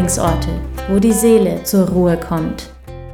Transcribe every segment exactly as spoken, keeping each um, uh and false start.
Lieblingsorte, wo die Seele zur Ruhe kommt.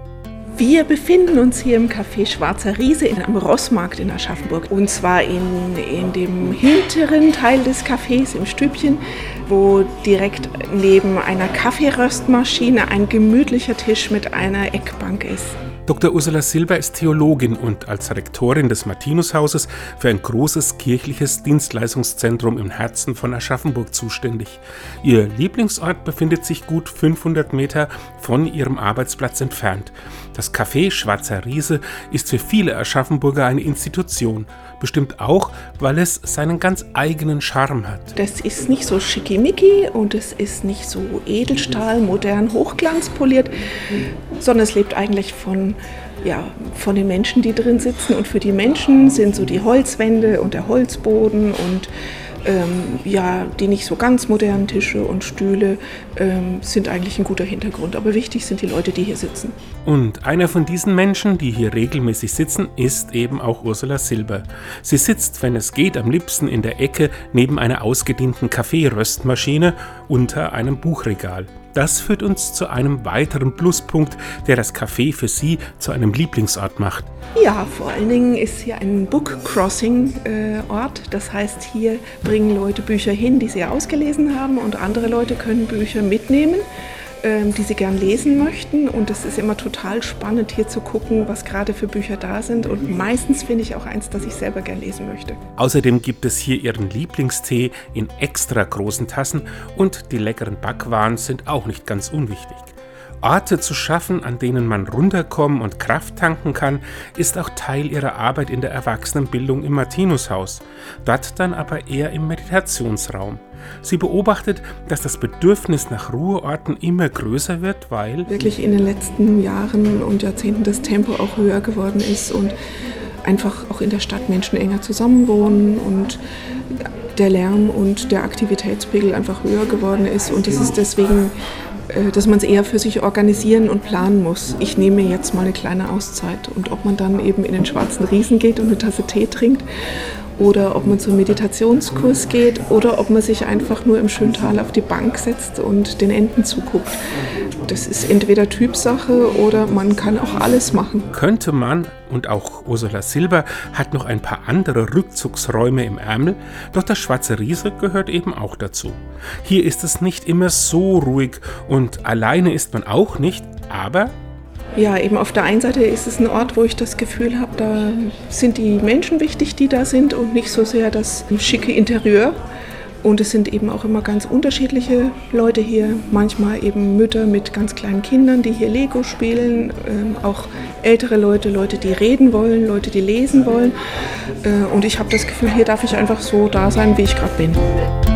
Wir befinden uns hier im Café Schwarzer Riese in, am Rossmarkt in Aschaffenburg. Und zwar in, in dem hinteren Teil des Cafés, im Stübchen, wo direkt neben einer Kaffeeröstmaschine ein gemütlicher Tisch mit einer Eckbank ist. Doktor Ursula Silber ist Theologin und als Rektorin des Martinushauses für ein großes kirchliches Dienstleistungszentrum im Herzen von Aschaffenburg zuständig. Ihr Lieblingsort befindet sich gut fünfhundert Meter von ihrem Arbeitsplatz entfernt. Das Café Schwarzer Riese ist für viele Aschaffenburger eine Institution, bestimmt auch, weil es seinen ganz eigenen Charme hat. Das ist nicht so schickimicki und es ist nicht so Edelstahl, modern, hochglanzpoliert, sondern es lebt eigentlich von, ja, von den Menschen, die drin sitzen. Und für die Menschen sind so die Holzwände und der Holzboden und ähm, ja, die nicht so ganz modernen Tische und Stühle ähm, sind eigentlich ein guter Hintergrund. Aber wichtig sind die Leute, die hier sitzen. Und einer von diesen Menschen, die hier regelmäßig sitzen, ist eben auch Ursula Silber. Sie sitzt, wenn es geht, am liebsten in der Ecke neben einer ausgedienten Kaffeeröstmaschine unter einem Buchregal. Das führt uns zu einem weiteren Pluspunkt, der das Café für sie zu einem Lieblingsort macht. Ja, vor allen Dingen ist hier ein Book-Crossing-Ort. Das heißt, hier bringen Leute Bücher hin, die sie ausgelesen haben, und andere Leute können Bücher mitnehmen, die sie gern lesen möchten. Und es ist immer total spannend, hier zu gucken, was gerade für Bücher da sind. Und meistens finde ich auch eins, das ich selber gern lesen möchte. Außerdem gibt es hier ihren Lieblingstee in extra großen Tassen und die leckeren Backwaren sind auch nicht ganz unwichtig. Orte zu schaffen, an denen man runterkommen und Kraft tanken kann, ist auch Teil ihrer Arbeit in der Erwachsenenbildung im Martinushaus. Dort dann aber eher im Meditationsraum. Sie beobachtet, dass das Bedürfnis nach Ruheorten immer größer wird, weil wirklich in den letzten Jahren und Jahrzehnten das Tempo auch höher geworden ist und einfach auch in der Stadt Menschen enger zusammenwohnen und der Lärm und der Aktivitätspegel einfach höher geworden ist. Und es ist deswegen, dass man es eher für sich organisieren und planen muss. Ich nehme mir jetzt mal eine kleine Auszeit. Und ob man dann eben in den Schwarzen Riesen geht und eine Tasse Tee trinkt oder ob man zum Meditationskurs geht oder ob man sich einfach nur im Schöntal auf die Bank setzt und den Enten zuguckt. Das ist entweder Typsache oder man kann auch alles machen. Könnte man, und auch Ursula Silber hat noch ein paar andere Rückzugsräume im Ärmel, doch das Schwarze Riese gehört eben auch dazu. Hier ist es nicht immer so ruhig und alleine ist man auch nicht, aber ja, eben auf der einen Seite ist es ein Ort, wo ich das Gefühl habe, da sind die Menschen wichtig, die da sind und nicht so sehr das schicke Interieur. Und es sind eben auch immer ganz unterschiedliche Leute hier, manchmal eben Mütter mit ganz kleinen Kindern, die hier Lego spielen, ähm, auch ältere Leute, Leute, die reden wollen, Leute, die lesen wollen. Äh, und ich habe das Gefühl, hier darf ich einfach so da sein, wie ich gerade bin.